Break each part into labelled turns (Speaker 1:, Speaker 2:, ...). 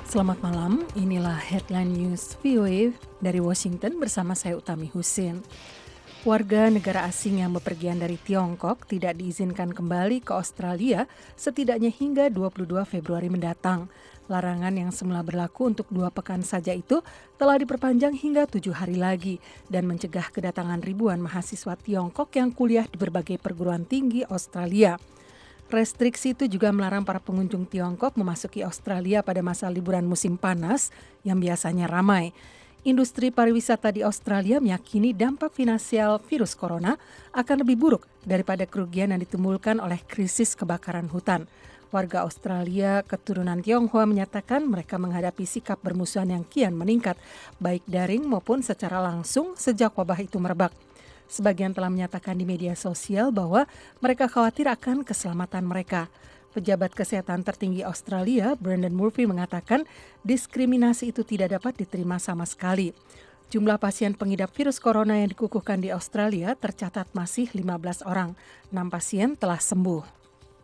Speaker 1: Selamat malam, inilah Headline News VOA dari Washington bersama saya Utami Husin. Warga negara asing yang bepergian dari Tiongkok tidak diizinkan kembali ke Australia setidaknya hingga 22 Februari mendatang. Larangan yang semula berlaku untuk 2 pekan saja itu telah diperpanjang hingga 7 hari lagi dan mencegah kedatangan ribuan mahasiswa Tiongkok yang kuliah di berbagai perguruan tinggi Australia. Restriksi itu juga melarang para pengunjung Tiongkok memasuki Australia pada masa liburan musim panas yang biasanya ramai. Industri pariwisata di Australia meyakini dampak finansial virus corona akan lebih buruk daripada kerugian yang ditimbulkan oleh krisis kebakaran hutan. Warga Australia keturunan Tionghoa menyatakan mereka menghadapi sikap bermusuhan yang kian meningkat, baik daring maupun secara langsung sejak wabah itu merebak. Sebagian telah menyatakan di media sosial bahwa mereka khawatir akan keselamatan mereka. Pejabat kesehatan tertinggi Australia, Brendan Murphy, mengatakan diskriminasi itu tidak dapat diterima sama sekali. Jumlah pasien pengidap virus corona yang dikukuhkan di Australia tercatat masih 15 orang. 6 pasien telah sembuh.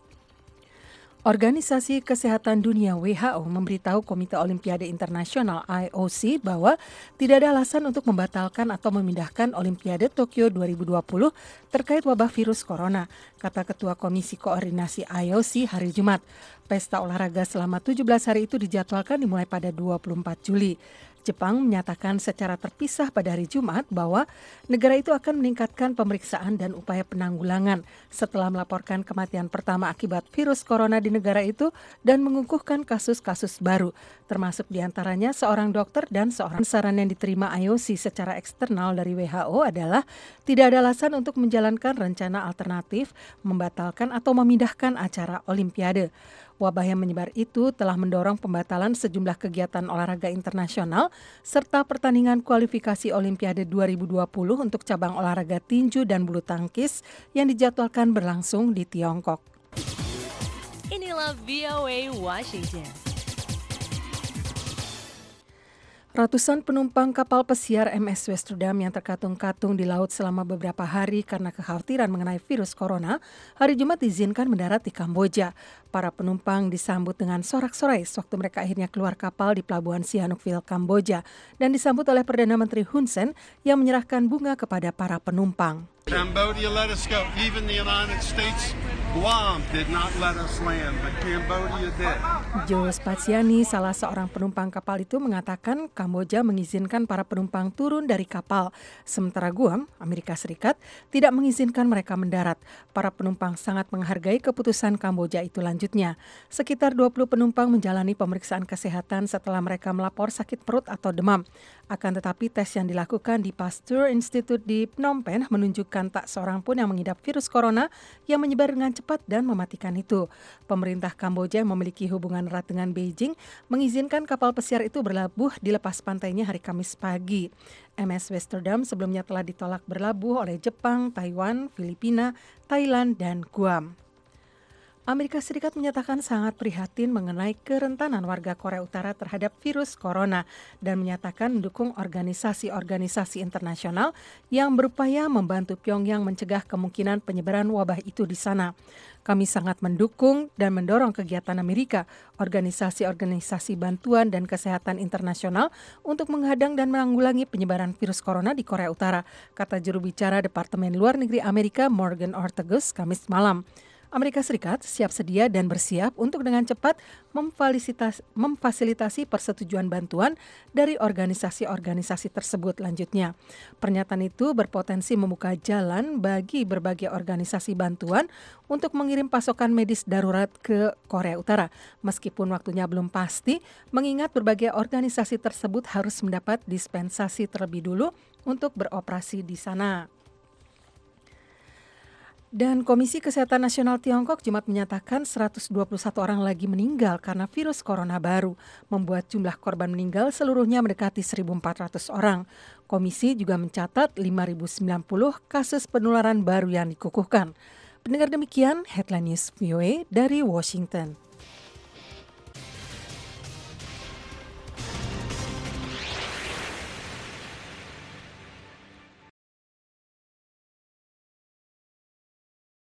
Speaker 1: Organisasi Kesehatan Dunia WHO memberitahu Komite Olimpiade Internasional IOC bahwa tidak ada alasan untuk membatalkan atau memindahkan Olimpiade Tokyo 2020 terkait wabah virus corona, kata Ketua Komisi Koordinasi IOC hari Jumat. Pesta olahraga selama 17 hari itu dijadwalkan dimulai pada 24 Juli. Jepang menyatakan secara terpisah pada hari Jumat bahwa negara itu akan meningkatkan pemeriksaan dan upaya penanggulangan setelah melaporkan kematian pertama akibat virus corona di negara itu dan mengukuhkan kasus-kasus baru, termasuk diantaranya seorang dokter dan seorang. Saran yang diterima IOC secara eksternal dari WHO adalah tidak ada alasan untuk menjalankan rencana alternatif, membatalkan atau memindahkan acara Olimpiade. Wabah yang menyebar itu telah mendorong pembatalan sejumlah kegiatan olahraga internasional serta pertandingan kualifikasi Olimpiade 2020 untuk cabang olahraga tinju dan bulu tangkis yang dijadwalkan berlangsung di Tiongkok.
Speaker 2: Inilah VOA Washington.
Speaker 1: Ratusan penumpang kapal pesiar MS Westerdam yang terkatung-katung di laut selama beberapa hari karena kekhawatiran mengenai virus corona, hari Jumat diizinkan mendarat di Kamboja. Para penumpang disambut dengan sorak-sorai sewaktu mereka akhirnya keluar kapal di pelabuhan Sihanoukville, Kamboja, dan disambut oleh Perdana Menteri Hun Sen yang menyerahkan bunga kepada para penumpang.
Speaker 3: Cambodia let us go. Even the United States, Guam did not let us land, but Cambodia did.
Speaker 1: Joe Spaziani, salah seorang penumpang kapal itu, mengatakan Kamboja mengizinkan para penumpang turun dari kapal, sementara Guam, Amerika Serikat, tidak mengizinkan mereka mendarat. Para penumpang sangat menghargai keputusan Kamboja itu, lanjutnya. Sekitar 20 penumpang menjalani pemeriksaan kesehatan setelah mereka melapor sakit perut atau demam. Akan tetapi tes yang dilakukan di Pasteur Institute di Phnom Penh menunjukkan tak seorang pun yang mengidap virus corona yang menyebar dengan cepat dan mematikan itu. Pemerintah Kamboja yang memiliki hubungan erat dengan Beijing mengizinkan kapal pesiar itu berlabuh di lepas pantainya hari Kamis pagi. MS Westerdam sebelumnya telah ditolak berlabuh oleh Jepang, Taiwan, Filipina, Thailand, dan Guam. Amerika Serikat menyatakan sangat prihatin mengenai kerentanan warga Korea Utara terhadap virus corona dan menyatakan mendukung organisasi-organisasi internasional yang berupaya membantu Pyongyang mencegah kemungkinan penyebaran wabah itu di sana. Kami sangat mendukung dan mendorong kegiatan Amerika, organisasi-organisasi bantuan dan kesehatan internasional untuk menghadang dan menanggulangi penyebaran virus corona di Korea Utara, kata juru bicara Departemen Luar Negeri Amerika Morgan Ortagus Kamis malam. Amerika Serikat siap sedia dan bersiap untuk dengan cepat memfasilitasi persetujuan bantuan dari organisasi-organisasi tersebut, lanjutnya. Pernyataan itu berpotensi membuka jalan bagi berbagai organisasi bantuan untuk mengirim pasokan medis darurat ke Korea Utara, meskipun waktunya belum pasti, mengingat berbagai organisasi tersebut harus mendapat dispensasi terlebih dulu untuk beroperasi di sana. Dan Komisi Kesehatan Nasional Tiongkok Jumat menyatakan 121 orang lagi meninggal karena virus corona baru, membuat jumlah korban meninggal seluruhnya mendekati 1.400 orang. Komisi juga mencatat 5.090 kasus penularan baru yang dikukuhkan. Pendengar, demikian Headline News VOA dari Washington.